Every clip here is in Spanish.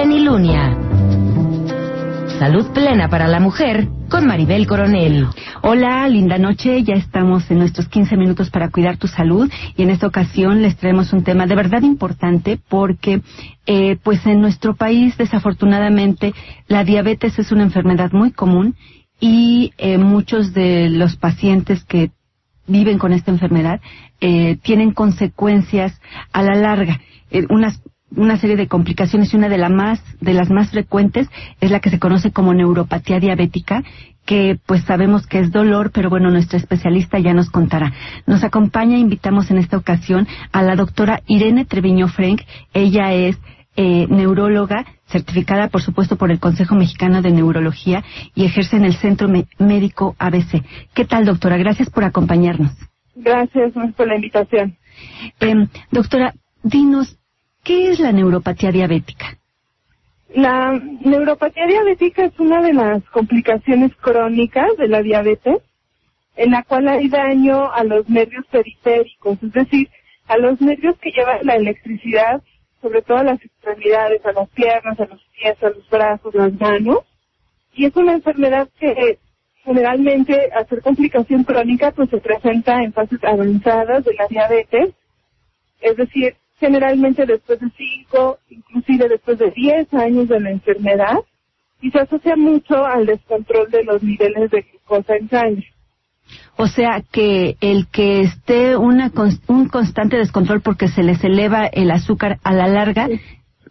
Plenilunia. Salud plena para la mujer con Maribel Coronel. Hola, linda noche. Ya estamos en nuestros 15 minutos para cuidar tu salud y en esta ocasión les traemos un tema de verdad importante porque pues en nuestro país desafortunadamente la diabetes es una enfermedad muy común y muchos de los pacientes que viven con esta enfermedad tienen consecuencias a la larga, una serie de complicaciones, y una de las más frecuentes es la que se conoce como neuropatía diabética, que pues sabemos que es dolor, pero bueno, nuestra especialista ya nos contará. Nos acompaña, invitamos en esta ocasión a la doctora Irene Treviño Frenk. Ella es neuróloga, certificada por supuesto por el Consejo Mexicano de Neurología y ejerce en el Centro Médico ABC. ¿Qué tal, doctora? Gracias por acompañarnos. Gracias por la invitación. Doctora, dinos, ¿qué es la neuropatía diabética? La neuropatía diabética es una de las complicaciones crónicas de la diabetes, en la cual hay daño a los nervios periféricos, es decir, a los nervios que llevan la electricidad, sobre todo a las extremidades, a las piernas, a los pies, a los brazos, las manos. Y es una enfermedad que generalmente, al ser complicación crónica, pues se presenta en fases avanzadas de la diabetes, es decir, generalmente después de 5, inclusive después de 10 años de la enfermedad, y se asocia mucho al descontrol de los niveles de glucosa en sangre. O sea, que el que esté un constante descontrol porque se les eleva el azúcar a la larga, sí,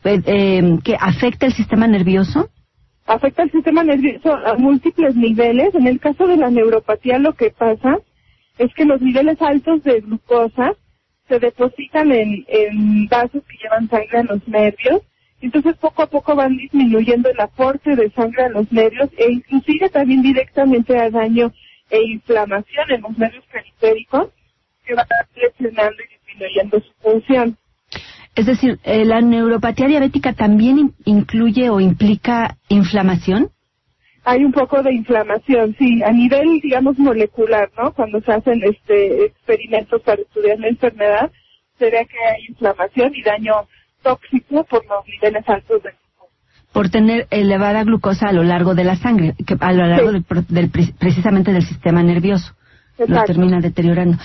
que afecta el sistema nervioso. Afecta el sistema nervioso a múltiples niveles. En el caso de la neuropatía, lo que pasa es que los niveles altos de glucosa se depositan en vasos que llevan sangre a los nervios, entonces poco a poco van disminuyendo el aporte de sangre a los nervios e inclusive también directamente a daño e inflamación en los nervios periféricos que van lesionando y disminuyendo su función. Es decir, ¿la neuropatía diabética también incluye o implica inflamación? Hay un poco de inflamación, sí, a nivel, digamos, molecular, ¿no? Cuando se hacen experimentos para estudiar la enfermedad, se ve que hay inflamación y daño tóxico por los niveles altos de glucosa. Por tener elevada glucosa a lo largo de la sangre, que a lo largo sí, precisamente del sistema nervioso. Exacto. Lo termina deteriorando.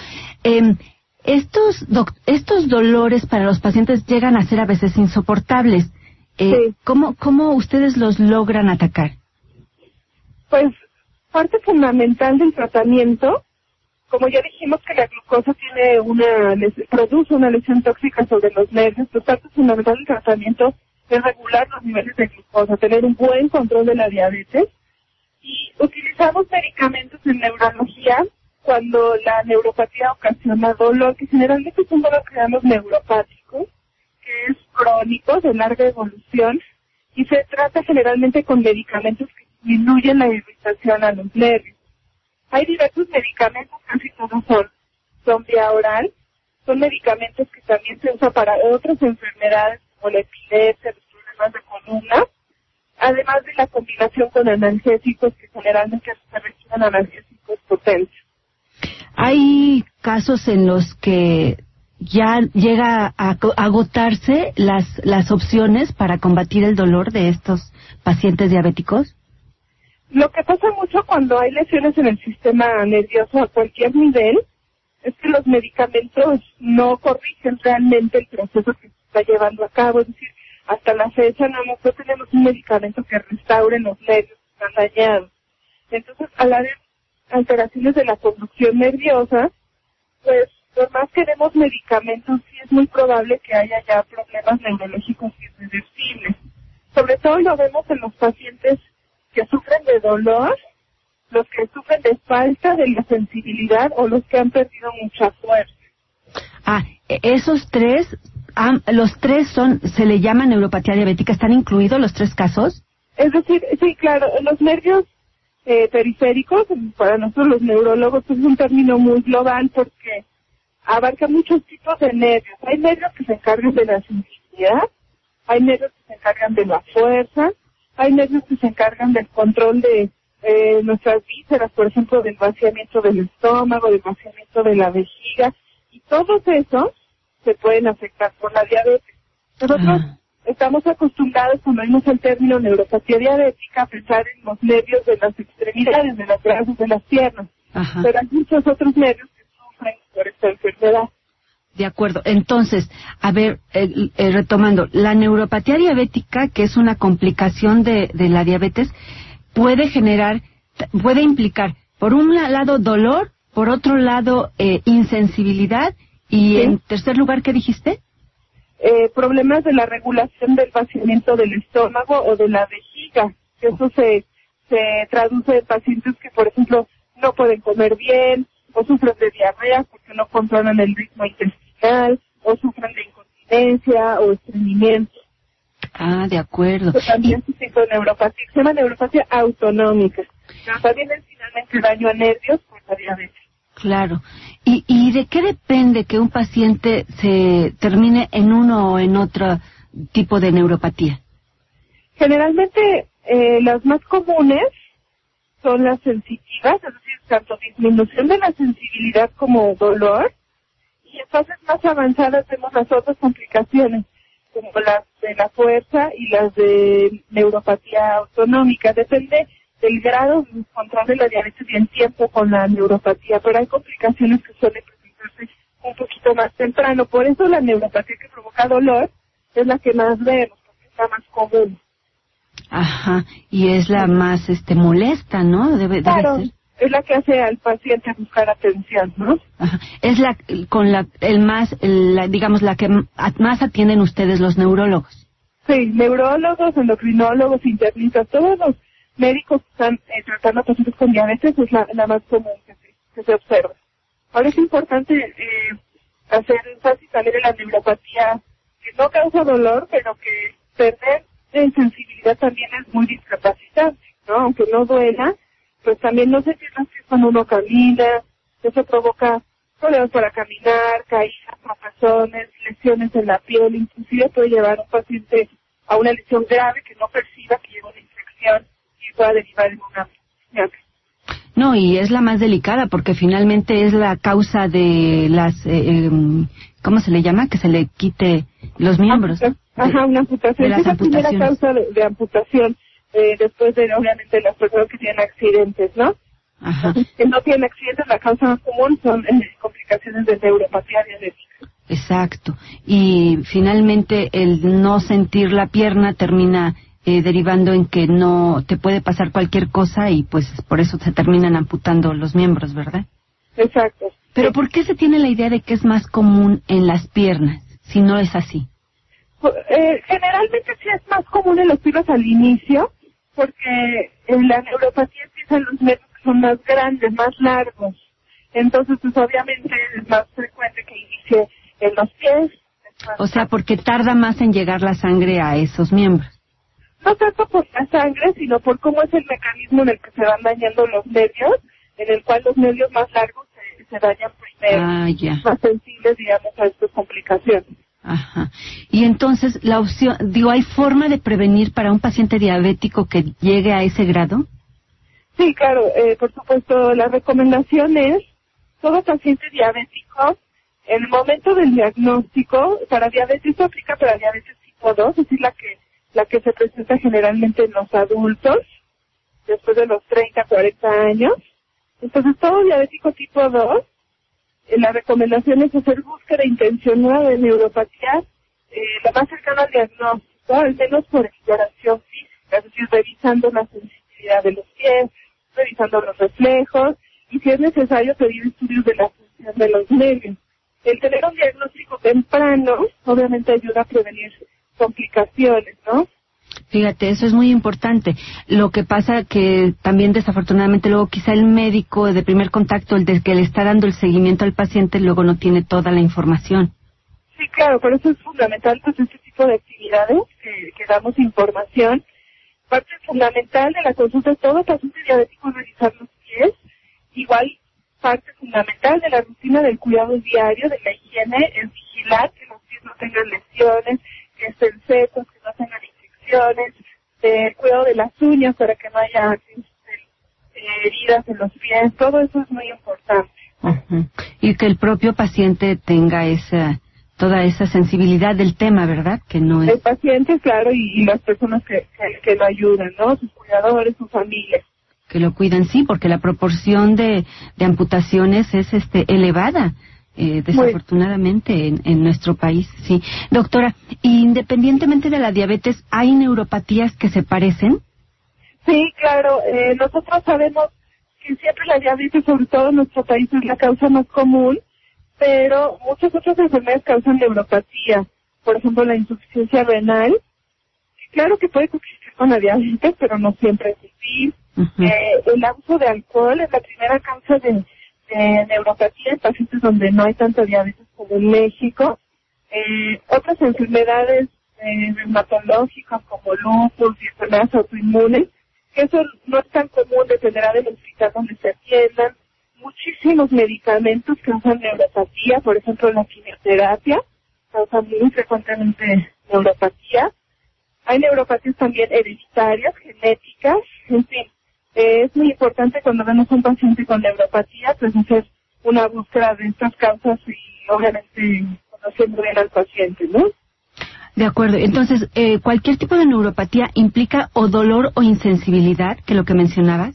Estos dolores para los pacientes llegan a ser a veces insoportables. Sí. ¿Cómo ustedes los logran atacar? Pues parte fundamental del tratamiento, como ya dijimos que la glucosa produce una lesión tóxica sobre los nervios, pues parte fundamental del tratamiento es regular los niveles de glucosa, tener un buen control de la diabetes. Y utilizamos medicamentos en neurología cuando la neuropatía ocasiona dolor, que generalmente es un dolor que llamamos neuropático, que es crónico, de larga evolución, y se trata generalmente con medicamentos que disminuyen la irritación a los nervios. Hay diversos medicamentos, casi todos son vía oral, son medicamentos que también se usan para otras enfermedades como la epilepsia, los problemas de columna, además de la combinación con analgésicos que generalmente se requieren analgésicos potentes. Hay casos en los que ya llega a agotarse las opciones para combatir el dolor de estos pacientes diabéticos. Lo que pasa mucho cuando hay lesiones en el sistema nervioso a cualquier nivel es que los medicamentos no corrigen realmente el proceso que se está llevando a cabo. Es decir, hasta la fecha no tenemos un medicamento que restaure los nervios que están dañados. Entonces, al haber alteraciones de la conducción nerviosa, pues por más que demos medicamentos, sí es muy probable que haya ya problemas neurológicos irreversibles. Sobre todo lo vemos en los pacientes que sufren de dolor, los que sufren de falta de la sensibilidad o los que han perdido mucha fuerza. Esos tres, los tres se le llama neuropatía diabética, ¿están incluidos los tres casos? Es decir, sí, claro, los nervios periféricos, para nosotros los neurólogos, es un término muy global porque abarca muchos tipos de nervios. Hay nervios que se encargan de la sensibilidad, hay nervios que se encargan de la fuerza, hay nervios que se encargan del control de nuestras vísceras, por ejemplo, del vaciamiento del estómago, del vaciamiento de la vejiga, y todos esos se pueden afectar por la diabetes. Nosotros estamos acostumbrados, cuando oímos el término neuropatía diabética, a pensar en los nervios de las extremidades, de los brazos, de las piernas. Ajá. Pero hay muchos otros nervios que sufren por esta enfermedad. De acuerdo. Entonces, a ver, retomando, la neuropatía diabética, que es una complicación de la diabetes, puede implicar, por un lado, dolor, por otro lado, insensibilidad, y ¿sí? En tercer lugar, ¿qué dijiste? Problemas de la regulación del vaciamiento del estómago o de la vejiga. Eso se traduce en pacientes que, por ejemplo, no pueden comer bien, o sufren de diarrea porque no controlan el ritmo intestinal, o sufren de incontinencia o estreñimiento. Ah, de acuerdo. Eso también es un tipo de neuropatía, se llama neuropatía autonómica. Pero también es finalmente daño a nervios por la diabetes. Claro. ¿Y de qué depende que un paciente se termine en uno o en otro tipo de neuropatía? Generalmente las más comunes son las sensitivas, es decir, tanto disminución de la sensibilidad como dolor, y en fases más avanzadas vemos las otras complicaciones, como las de la fuerza y las de neuropatía autonómica. Depende del grado de control de la diabetes y el tiempo con la neuropatía, pero hay complicaciones que suelen presentarse un poquito más temprano. Por eso la neuropatía que provoca dolor es la que más vemos, porque es la más común. Ajá, y es la más molesta, ¿no? Debe ser. Es la que hace al paciente buscar atención, ¿no? Ajá. Es la que más atienden ustedes los neurólogos. Sí, neurólogos, endocrinólogos, internistas, todos los médicos que están tratando a pacientes con diabetes es la más común que se observa. Ahora es importante hacer énfasis también en la neuropatía que no causa dolor, pero que perder sensibilidad también es muy discapacitante, ¿no? Aunque no duela, pues también no se pierde cuando uno camina, eso provoca problemas para caminar, caídas, tropezones, lesiones en la piel, inclusive puede llevar a un paciente a una lesión grave que no perciba que lleva una infección y pueda derivar en una amputación. No, y es la más delicada porque finalmente es la causa de las, ¿cómo se le llama? Que se le quite los miembros. Ajá, una amputación. Es la primera causa de amputación después de, obviamente, las personas que tienen accidentes, ¿no? Ajá. Que no tienen accidentes, la causa más común son complicaciones de neuropatía diabética. Exacto. Y finalmente el no sentir la pierna termina derivando en que no te puede pasar cualquier cosa y pues por eso se terminan amputando los miembros, ¿verdad? Exacto. Pero sí. ¿por qué se tiene la idea de que es más común en las piernas, si no es así? Generalmente sí es más común en los pies al inicio, porque en la neuropatía empiezan los nervios que son más grandes, más largos. Entonces, pues obviamente es más frecuente que inicie en los pies. O sea, porque tarda más en llegar la sangre a esos miembros. No tanto por la sangre, sino por cómo es el mecanismo en el que se van dañando los nervios, en el cual los nervios más largos se dañan primero, más sensibles, digamos, a estas complicaciones. Ajá. Y entonces, la opción, ¿hay forma de prevenir para un paciente diabético que llegue a ese grado? Sí, claro, por supuesto, la recomendación es, todo paciente diabético, en el momento del diagnóstico, para diabetes, esto aplica para diabetes tipo 2, es decir, la que se presenta generalmente en los adultos, después de los 30, 40 años. Entonces, todo diabético tipo 2, la recomendación es hacer búsqueda intencionada de neuropatía, la más cercana al diagnóstico, al menos por exploración física, es decir, revisando la sensibilidad de los pies, revisando los reflejos, y si es necesario pedir estudios de la función de los nervios. El tener un diagnóstico temprano, obviamente ayuda a prevenir complicaciones, ¿no? Fíjate, eso es muy importante. Lo que pasa que también desafortunadamente luego quizá el médico de primer contacto, el de que le está dando el seguimiento al paciente, luego no tiene toda la información. Sí, claro, por eso es fundamental pues este tipo de actividades que damos información. Parte fundamental de la consulta de todo paciente diabético es revisar los pies. Igual, parte fundamental de la rutina del cuidado diario, de la higiene, es vigilar que los pies no tengan lesiones, que estén secos, que no tengan infecciones, el cuidado de las uñas para que no haya heridas en los pies, todo eso es muy importante. Uh-huh. Y que el propio paciente tenga esa toda esa sensibilidad del tema, ¿verdad? Que no es... El paciente, claro, y las personas que lo ayudan, ¿no? Sus cuidadores, sus familias. Que lo cuidan, sí, porque la proporción de amputaciones es elevada, desafortunadamente, en nuestro país, sí. Doctora, independientemente de la diabetes, ¿hay neuropatías que se parecen? Sí, claro. Nosotros sabemos que siempre la diabetes, sobre todo en nuestro país, es la causa más común, pero muchas otras enfermedades causan neuropatía. Por ejemplo, la insuficiencia renal. Claro que puede coexistir con la diabetes, pero no siempre es así. El abuso de alcohol es la primera causa de neuropatía en pacientes donde no hay tanta diabetes como en México. Otras enfermedades reumatológicas como lupus y enfermedades autoinmunes, que eso no es tan común, dependerá del hospital donde se atiendan. Muchísimos medicamentos causan neuropatía, por ejemplo la quimioterapia causa muy frecuentemente neuropatía. Hay neuropatías también hereditarias, genéticas, en fin. Es muy importante cuando vemos un paciente con neuropatía, pues hacer una búsqueda de estas causas y obviamente conociendo bien al paciente, ¿no? De acuerdo. Entonces, ¿cualquier tipo de neuropatía implica o dolor o insensibilidad, que lo que mencionabas?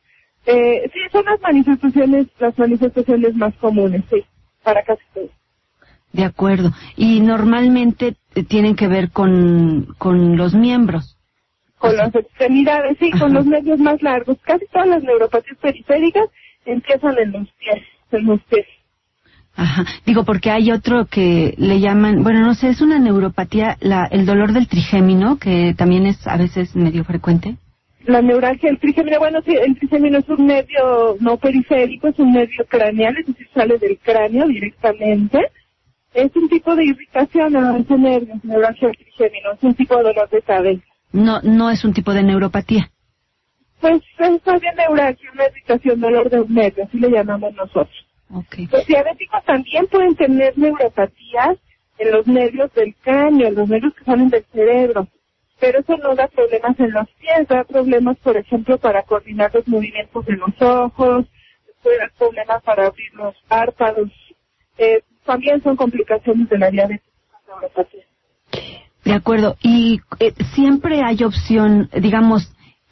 Sí, son las manifestaciones más comunes, sí, para casi todos. De acuerdo. Y normalmente tienen que ver con los miembros. Con las extremidades, sí, con los nervios más largos. Casi todas las neuropatías periféricas empiezan en los pies. Ajá. Digo, porque hay otro que le llaman, bueno, no sé, es una neuropatía, el dolor del trigémino, que también es a veces medio frecuente. La neuralgia, el trigémino, bueno, sí, el trigémino es un nervio no periférico, es un nervio craneal, es decir, sale del cráneo directamente. Es un tipo de irritación en ese nervio, neuralgia del trigémino, es un tipo de dolor de cabeza. No es un tipo de neuropatía. Pues es más bien neuralgia, una irritación, dolor de un nervio, así le llamamos nosotros. Okay. Los diabéticos también pueden tener neuropatías en los nervios del cráneo, en los nervios que salen del cerebro, pero eso no da problemas en los pies, da problemas, por ejemplo, para coordinar los movimientos de los ojos, puede dar problemas para abrir los párpados, también son complicaciones de la diabetes con neuropatía. De acuerdo. Y siempre hay opción, digamos,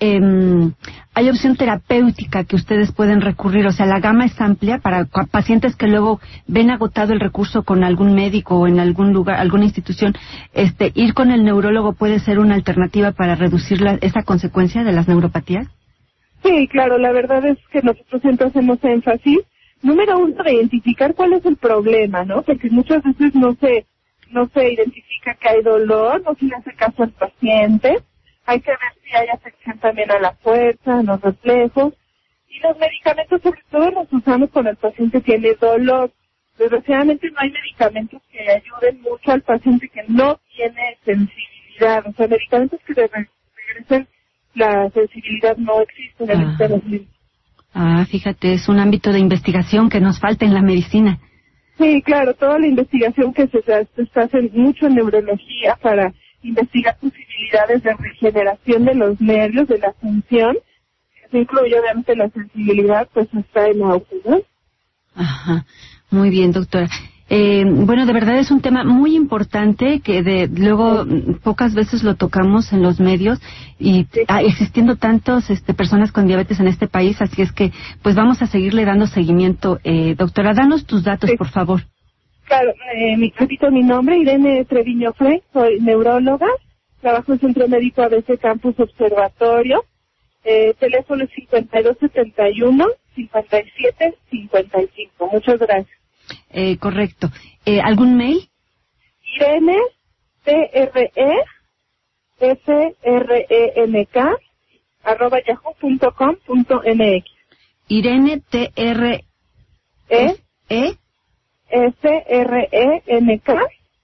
hay opción terapéutica que ustedes pueden recurrir, o sea, la gama es amplia para pacientes que luego ven agotado el recurso con algún médico o en algún lugar, alguna institución, ir con el neurólogo puede ser una alternativa para reducir esa consecuencia de las neuropatías. Sí, claro, la verdad es que nosotros siempre hacemos énfasis, número uno, de identificar cuál es el problema, ¿no? Porque muchas veces no se identifica que hay dolor, no se le hace caso al paciente. Hay que ver si hay afección también a la fuerza, a los reflejos. Y los medicamentos, sobre todo, los usamos cuando el paciente tiene dolor. Desgraciadamente no hay medicamentos que ayuden mucho al paciente que no tiene sensibilidad. O sea, medicamentos que regresen la sensibilidad no existen en este momento. Fíjate, es un ámbito de investigación que nos falta en la medicina. Sí, claro, toda la investigación que se está haciendo mucho en neurología para investigar posibilidades de regeneración de los nervios, de la función, que incluye obviamente la sensibilidad, pues está en auge, ¿no? Ajá, muy bien, doctora. Bueno, de verdad es un tema muy importante que luego pocas veces lo tocamos en los medios y existiendo tantos personas con diabetes en este país, así es que pues vamos a seguirle dando seguimiento. Doctora, danos tus datos, por favor. Claro, repito mi nombre, Irene Treviño Frank, soy neuróloga, trabajo en Centro Médico ABC Campus Observatorio, teléfono es 5271-5755. Muchas gracias. Correcto. ¿Algún mail? Irene, TREFRENK, @yahoo.com.mx. Irene, SRENK,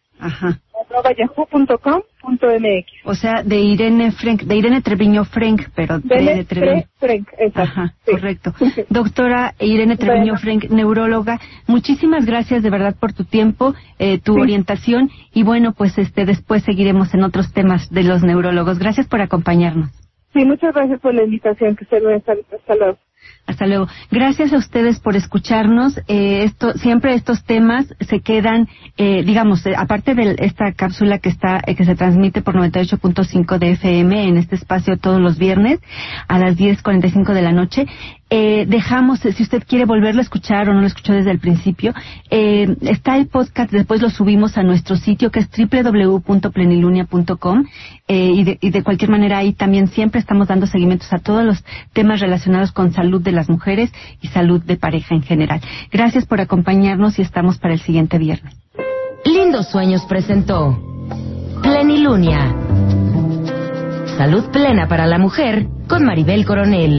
@yahoo.com.mx. O sea, de Irene Treviño Frank, pero de Irene Treviño Frank, exacto. Ajá, sí. Correcto. Doctora Irene Treviño Frank, neuróloga, muchísimas gracias de verdad por tu tiempo, tu orientación, y bueno, pues después seguiremos en otros temas de los neurólogos. Gracias por acompañarnos. Sí, muchas gracias por la invitación, que se lo hasta luego. Hasta luego. Gracias a ustedes por escucharnos. Siempre estos temas se quedan, aparte de esta cápsula que se transmite por 98.5 de FM en este espacio todos los viernes a las 10:45 de la noche. Dejamos, si usted quiere volverlo a escuchar o no lo escuchó desde el principio, está el podcast, después lo subimos a nuestro sitio que es www.plenilunia.com, y de cualquier manera ahí también siempre estamos dando seguimientos a todos los temas relacionados con salud de las mujeres y salud de pareja en general. Gracias por acompañarnos y estamos para el siguiente viernes. Lindos Sueños presentó Plenilunia. Salud plena para la mujer con Maribel Coronel.